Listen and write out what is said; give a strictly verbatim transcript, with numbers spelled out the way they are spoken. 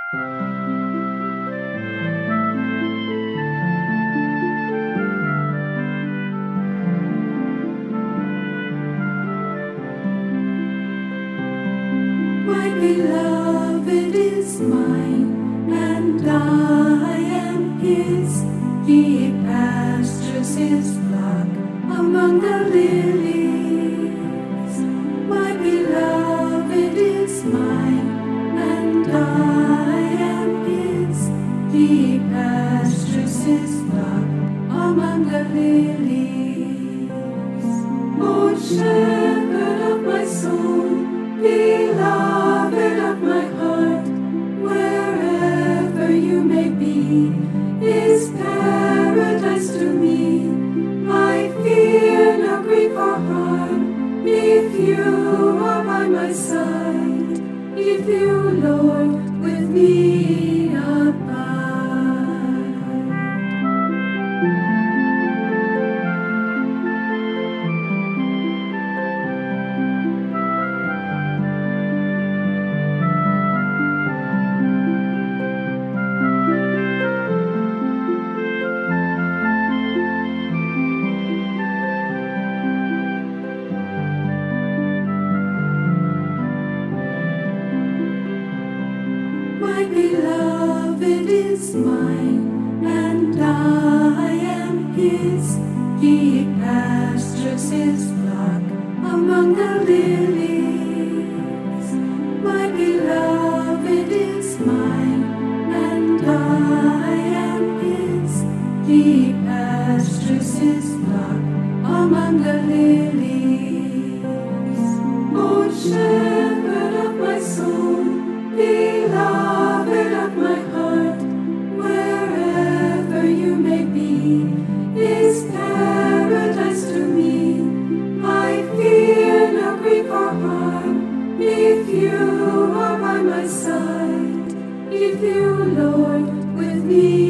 My beloved is mine, and I am his. He pastures his flock among the lilies. My beloved is mine, and I am his. He pastures his flock among the lilies. O shepherd of my soul, beloved of my heart, wherever you may be, is paradise to me. I fear no grief or harm, if you are by my side, if you, Lord, with me abide. My beloved is mine, and I am his. He pastures his flock among the lilies. My beloved is mine, and I am his. He pastures his flock among the lilies. O shepherd of my soul, beloved of my heart, wherever you may be, is paradise to me. I fear no grief or harm, if you are by my side, if you, Lord, with me